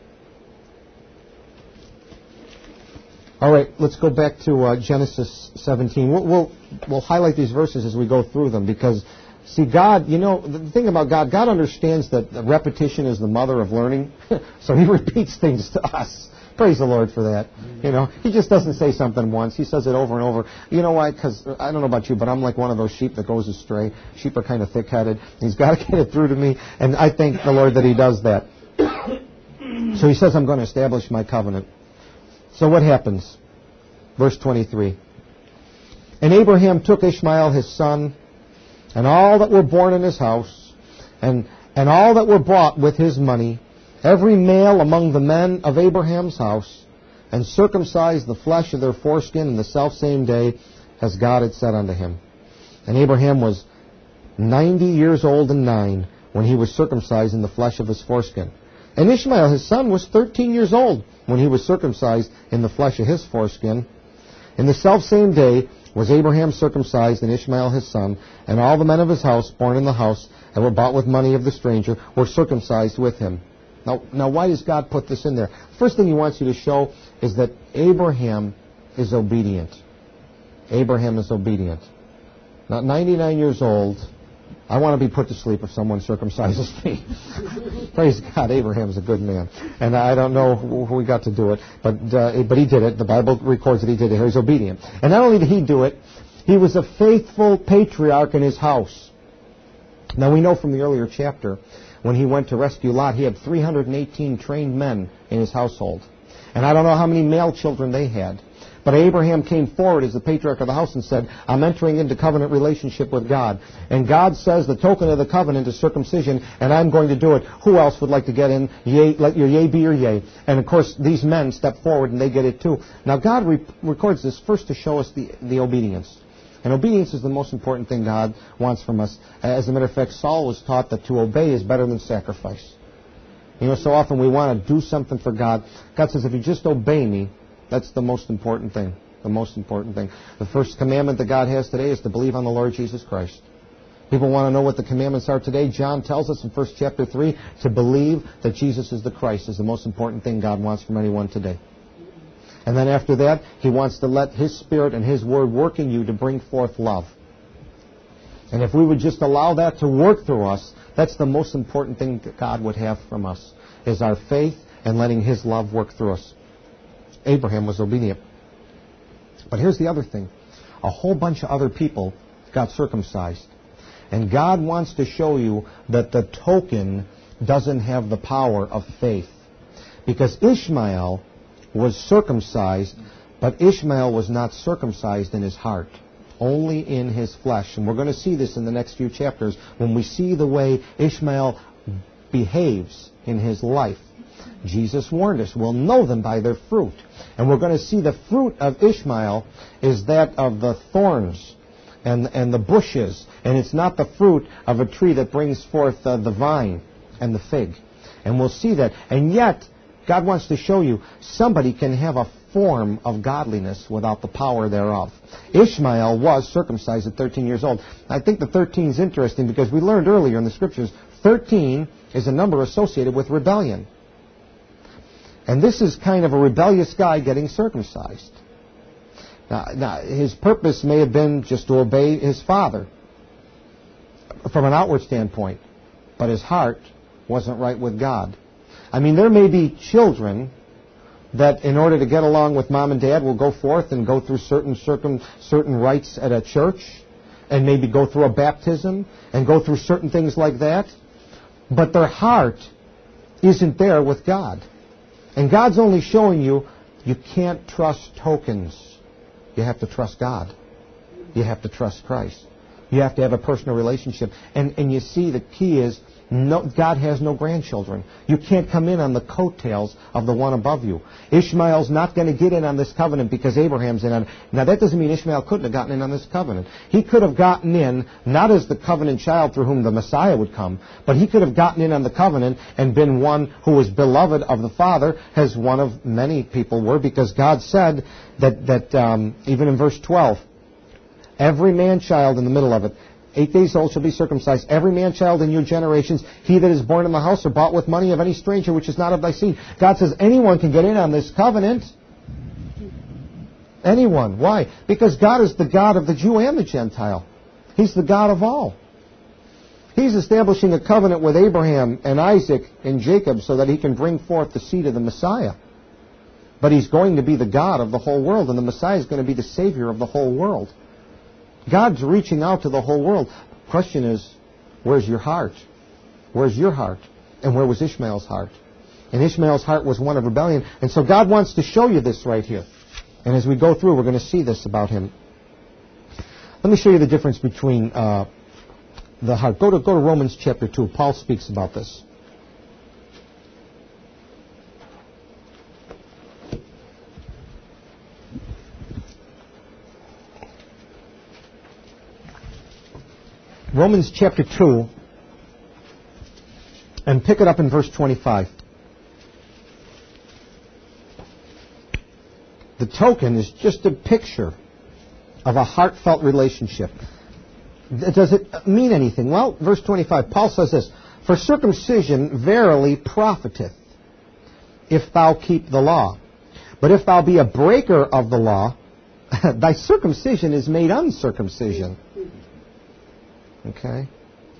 Speaker 1: All right, let's go back to Genesis 17. We'll highlight these verses as we go through them because, see, God, you know, the thing about God understands that repetition is the mother of learning. So He repeats things to us. Praise the Lord for that. You know, He just doesn't say something once. He says it over and over. You know why? Because I don't know about you, but I'm like one of those sheep that goes astray. Sheep are kind of thick-headed. He's got to get it through to me, and I thank the Lord that He does that. So He says, I'm going to establish my covenant. So what happens? Verse 23. And Abraham took Ishmael his son, and all that were born in his house, and all that were bought with his money, every male among the men of Abraham's house, and circumcised the flesh of their foreskin in the selfsame day, as God had said unto him. And Abraham was 90 years old and 9 when he was circumcised in the flesh of his foreskin. And Ishmael his son was 13 years old when he was circumcised in the flesh of his foreskin. In the selfsame day was Abraham circumcised, and Ishmael his son, and all the men of his house, born in the house, and were bought with money of the stranger, were circumcised with him. Now, why does God put this in there? First thing he wants you to show is that Abraham is obedient. Abraham is obedient. Not 99 years old. I want to be put to sleep if someone circumcises me. Praise God, Abraham's a good man. And I don't know who we got to do it, but he did it. The Bible records that he did it. He was obedient. And not only did he do it, he was a faithful patriarch in his house. Now we know from the earlier chapter, when he went to rescue Lot, he had 318 trained men in his household. And I don't know how many male children they had. But Abraham came forward as the patriarch of the house and said, I'm entering into covenant relationship with God. And God says the token of the covenant is circumcision, and I'm going to do it. Who else would like to get in? Yea, let your yea be your yea. And of course, these men step forward and they get it too. Now God records this first to show us the obedience. And obedience is the most important thing God wants from us. As a matter of fact, Saul was taught that to obey is better than sacrifice. You know, so often we want to do something for God. God says, if you just obey me, that's the most important thing. The most important thing. The first commandment that God has today is to believe on the Lord Jesus Christ. People want to know what the commandments are today. John tells us in 1 chapter 3 to believe that Jesus is the Christ is the most important thing God wants from anyone today. And then after that, He wants to let His Spirit and His Word work in you to bring forth love. And if we would just allow that to work through us, that's the most important thing that God would have from us, is our faith and letting His love work through us. Abraham was obedient. But here's the other thing. A whole bunch of other people got circumcised. And God wants to show you that the token doesn't have the power of faith. Because Ishmael was circumcised, but Ishmael was not circumcised in his heart, only in his flesh. And we're going to see this in the next few chapters when we see the way Ishmael behaves in his life. Jesus warned us, we'll know them by their fruit. And we're going to see the fruit of Ishmael is that of the thorns and the bushes. And it's not the fruit of a tree that brings forth the vine and the fig. And we'll see that. And yet, God wants to show you somebody can have a form of godliness without the power thereof. Ishmael was circumcised at 13 years old. I think the 13 is interesting because we learned earlier in the Scriptures, 13 is a number associated with rebellion. And this is kind of a rebellious guy getting circumcised. Now, his purpose may have been just to obey his father from an outward standpoint, but his heart wasn't right with God. I mean, there may be children that in order to get along with mom and dad will go forth and go through certain rites at a church and maybe go through a baptism and go through certain things like that, but their heart isn't there with God. And God's only showing you, you can't trust tokens. You have to trust God. You have to trust Christ. You have to have a personal relationship. And you see, the key is, God has no grandchildren. You can't come in on the coattails of the one above you. Ishmael's not going to get in on this covenant because Abraham's in on it. Now, that doesn't mean Ishmael couldn't have gotten in on this covenant. He could have gotten in, not as the covenant child through whom the Messiah would come, but he could have gotten in on the covenant and been one who was beloved of the Father, as one of many people were, because God said that even in verse 12, every man-child in the middle of it, 8 days old shall be circumcised, every man-child in your generations, he that is born in the house or bought with money of any stranger which is not of thy seed. God says anyone can get in on this covenant. Anyone. Why? Because God is the God of the Jew and the Gentile. He's the God of all. He's establishing a covenant with Abraham and Isaac and Jacob so that he can bring forth the seed of the Messiah. But he's going to be the God of the whole world, and the Messiah is going to be the Savior of the whole world. God's reaching out to the whole world. The question is, where's your heart? Where's your heart? And where was Ishmael's heart? And Ishmael's heart was one of rebellion. And so God wants to show you this right here. And as we go through, we're going to see this about him. Let me show you the difference between the heart. Go to Romans chapter 2. Paul speaks about this. Romans chapter 2, and pick it up in verse 25. The token is just a picture of a heartfelt relationship. Does it mean anything? Well, verse 25, Paul says this, "For circumcision verily profiteth, if thou keep the law. But if thou be a breaker of the law, thy circumcision is made uncircumcision." Okay?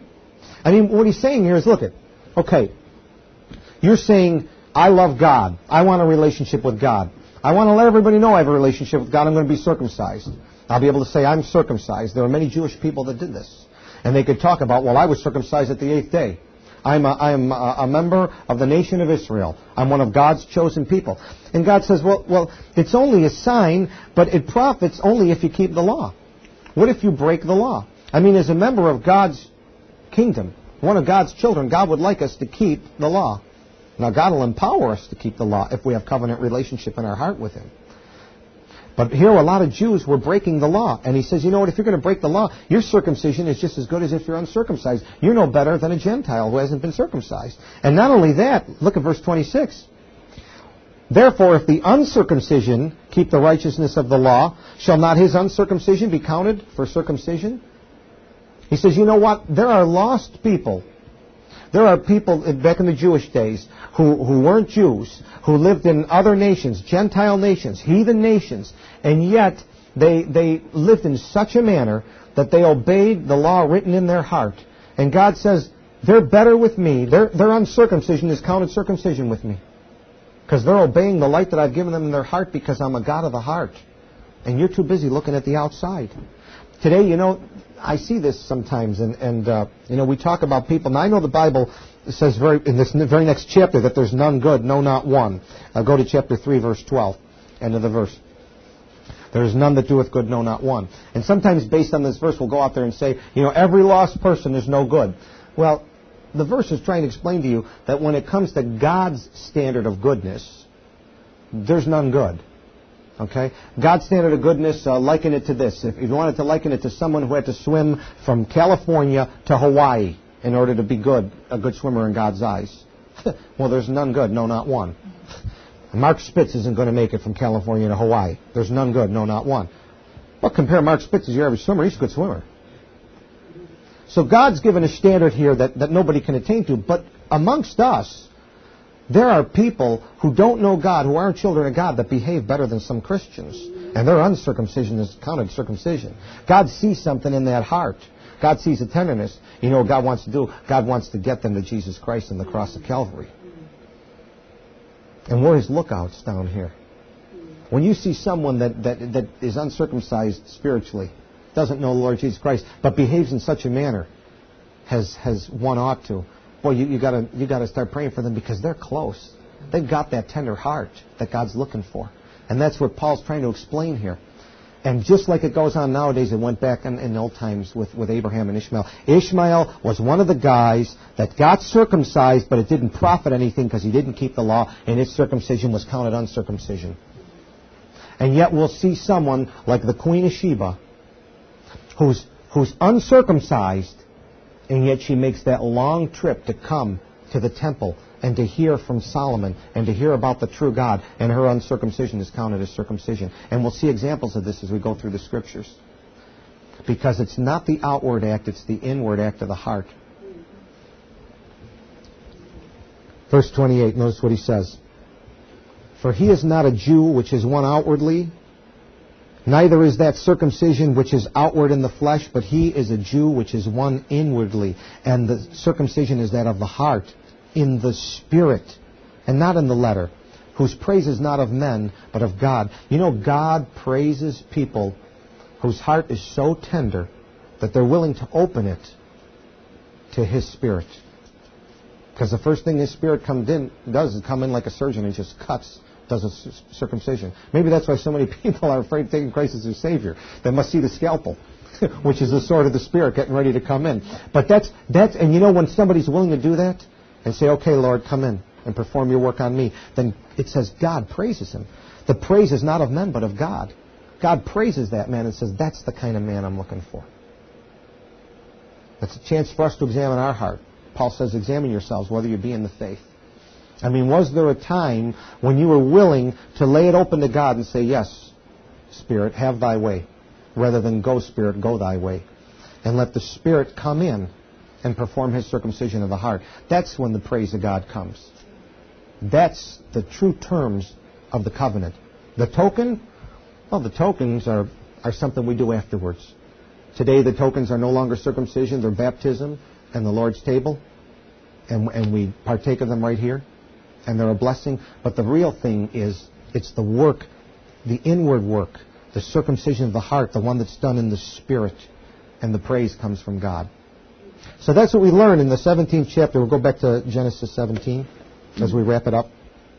Speaker 1: I mean, what he's saying here is, look at, okay, you're saying, I love God. I want a relationship with God. I want to let everybody know I have a relationship with God. I'm going to be circumcised. I'll be able to say I'm circumcised. There are many Jewish people that did this. And they could talk about, well, I was circumcised at the 8th day. I'm a member of the nation of Israel. I'm one of God's chosen people. And God says, well, it's only a sign, but it profits only if you keep the law. What if you break the law? I mean, as a member of God's kingdom, one of God's children, God would like us to keep the law. Now, God will empower us to keep the law if we have covenant relationship in our heart with Him. But here a lot of Jews were breaking the law. And he says, you know what, if you're going to break the law, your circumcision is just as good as if you're uncircumcised. You're no better than a Gentile who hasn't been circumcised. And not only that, look at verse 26. "Therefore, if the uncircumcision keep the righteousness of the law, shall not his uncircumcision be counted for circumcision?" He says, you know what, there are lost people. There are people back in the Jewish days who weren't Jews, who lived in other nations, Gentile nations, heathen nations, and yet they lived in such a manner that they obeyed the law written in their heart. And God says, they're better with me. Their uncircumcision is counted circumcision with me. Because they're obeying the light that I've given them in their heart because I'm a God of the heart. And you're too busy looking at the outside. Today, you know, I see this sometimes, and you know, we talk about people. Now, I know the Bible says in this very next chapter that there's none good, no, not one. Go to chapter 3, verse 12, end of the verse. There is none that doeth good, no, not one. And sometimes based on this verse, we'll go out there and say, you know, every lost person is no good. Well, the verse is trying to explain to you that when it comes to God's standard of goodness, there's none good. Okay? God's standard of goodness, liken it to this. If you wanted to liken it to someone who had to swim from California to Hawaii in order to be good, a good swimmer in God's eyes. Well, there's none good, no, not one. Mark Spitz isn't going to make it from California to Hawaii. There's none good, no, not one. But compare Mark Spitz as your average swimmer, he's a good swimmer. So God's given a standard here that nobody can attain to. But amongst us, there are people who don't know God, who aren't children of God, that behave better than some Christians. And their uncircumcision is counted circumcision. God sees something in that heart. God sees a tenderness. You know what God wants to do? God wants to get them to Jesus Christ and the cross of Calvary. And we're His lookouts down here. When you see someone that is uncircumcised spiritually, doesn't know the Lord Jesus Christ, but behaves in such a manner, has one ought to, boy, you got to start praying for them because they're close. They've got that tender heart that God's looking for. And that's what Paul's trying to explain here. And just like it goes on nowadays, it went back in old times with Abraham and Ishmael. Ishmael was one of the guys that got circumcised, but it didn't profit anything because he didn't keep the law, and his circumcision was counted uncircumcision. And yet we'll see someone like the Queen of Sheba, who's uncircumcised, and yet she makes that long trip to come to the temple and to hear from Solomon and to hear about the true God, and her uncircumcision is counted as circumcision. And we'll see examples of this as we go through the Scriptures. Because it's not the outward act, it's the inward act of the heart. Verse 28, notice what he says. "For he is not a Jew which is one outwardly, neither is that circumcision which is outward in the flesh, but he is a Jew which is one inwardly. And the circumcision is that of the heart, in the spirit, and not in the letter, whose praise is not of men, but of God." You know, God praises people whose heart is so tender that they're willing to open it to His Spirit. Because the first thing His Spirit does is come in like a surgeon and just does a circumcision. Maybe that's why so many people are afraid of taking Christ as their Savior. They must see the scalpel, which is the sword of the Spirit getting ready to come in. But that's and you know, when somebody's willing to do that and say, "Okay, Lord, come in and perform your work on me," then it says God praises him. The praise is not of men, but of God. God praises that man and says, "That's the kind of man I'm looking for." That's a chance for us to examine our heart. Paul says, "Examine yourselves whether you be in the faith." I mean, was there a time when you were willing to lay it open to God and say, yes, Spirit, have thy way, rather than go, Spirit, go thy way, and let the Spirit come in and perform his circumcision of the heart? That's when the praise of God comes. That's the true terms of the covenant. The token, well, the tokens are something we do afterwards. Today the tokens are no longer circumcision, they're baptism and the Lord's table, and we partake of them right here, and they're a blessing. But the real thing is, it's the work, the inward work, the circumcision of the heart, the one that's done in the Spirit, and the praise comes from God. So that's what we learn in the 17th chapter. We'll go back to Genesis 17 as we wrap it up.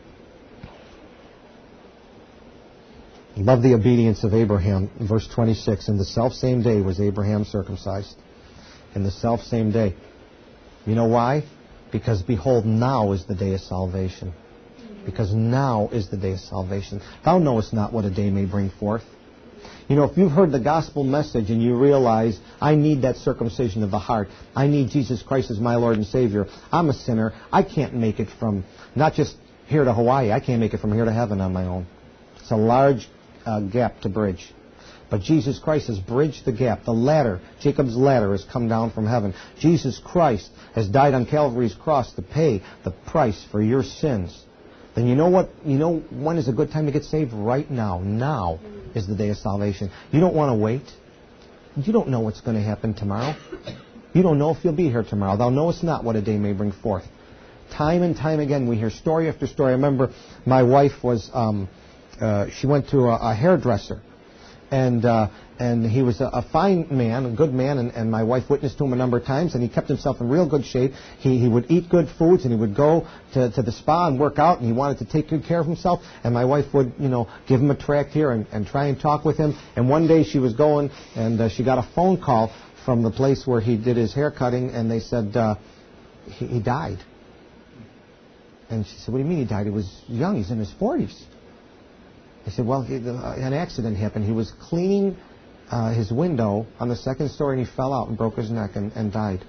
Speaker 1: Love the obedience of Abraham. Verse 26, in the selfsame day was Abraham circumcised. In the selfsame day. You know why? Because behold, now is the day of salvation. Because now is the day of salvation. Thou knowest not what a day may bring forth. You know, if you've heard the gospel message and you realize, I need that circumcision of the heart. I need Jesus Christ as my Lord and Savior. I'm a sinner. I can't make it from, not just here to Hawaii. I can't make it from here to heaven on my own. It's a large gap to bridge. But Jesus Christ has bridged the gap. The ladder, Jacob's ladder, has come down from heaven. Jesus Christ has died on Calvary's cross to pay the price for your sins. Then you know what? You know when is a good time to get saved? Right now. Now is the day of salvation. You don't want to wait. You don't know what's going to happen tomorrow. You don't know if you'll be here tomorrow. Thou knowest not what a day may bring forth. Time and time again, we hear story after story. I remember my wife was, she went to a hairdresser. And he was a fine man, a good man, and my wife witnessed to him a number of times, and he kept himself in real good shape. He would eat good foods, and he would go to the spa and work out, and he wanted to take good care of himself. And my wife would, give him a tract here and try and talk with him. And one day she was going, and she got a phone call from the place where he did his hair cutting, and they said he died. And she said, what do you mean he died? He was young. He's in his 40s. I said, well, an accident happened. He was cleaning his window on the second story, and he fell out and broke his neck and died.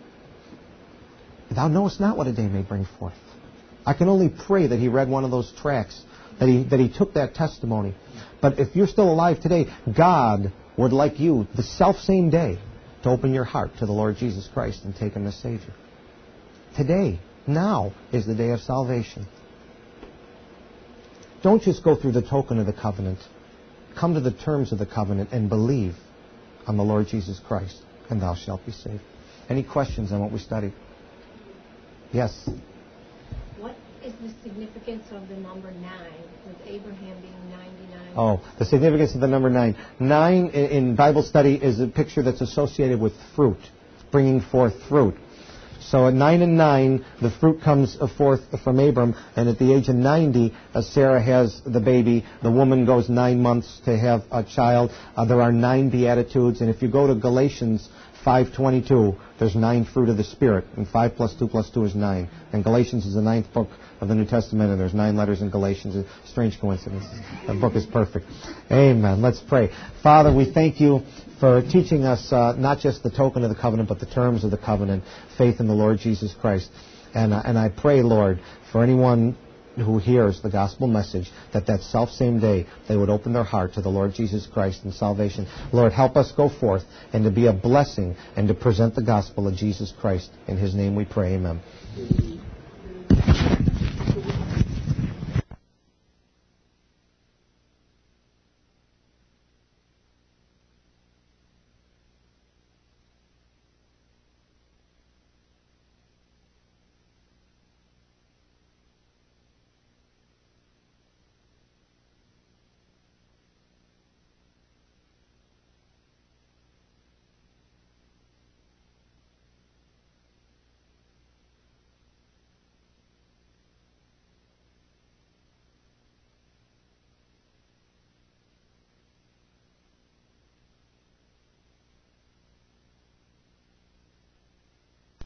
Speaker 1: Thou knowest not what a day may bring forth. I can only pray that he read one of those tracts, that he took that testimony. But if you're still alive today, God would like you, the selfsame day, to open your heart to the Lord Jesus Christ and take him as Savior. Today, now, is the day of salvation. Don't just go through the token of the covenant. Come to the terms of the covenant and believe on the Lord Jesus Christ, and thou shalt be saved. Any questions on what we studied? Yes?
Speaker 2: What is the significance of the number 9, with Abraham being 99?
Speaker 1: Oh, the significance of the number 9. 9 in Bible study is a picture that's associated with fruit, bringing forth fruit. So at 9 and 9, the fruit comes forth from Abram, and at the age of 90, Sarah has the baby. The woman goes 9 months to have a child. There are 9 Beatitudes, and if you go to Galatians 5:22, there's 9 fruit of the Spirit, and 5 plus 2 plus 2 is 9. And Galatians is the 9th book of the New Testament, and there's 9 letters in Galatians. A strange coincidence. The book is perfect. Amen. Let's pray. Father, we thank you for teaching us not just the token of the covenant, but the terms of the covenant, faith in the Lord Jesus Christ. And I pray, Lord, for anyone who hears the gospel message, that selfsame day they would open their heart to the Lord Jesus Christ and salvation. Lord, help us go forth and to be a blessing and to present the gospel of Jesus Christ. In his name we pray, amen.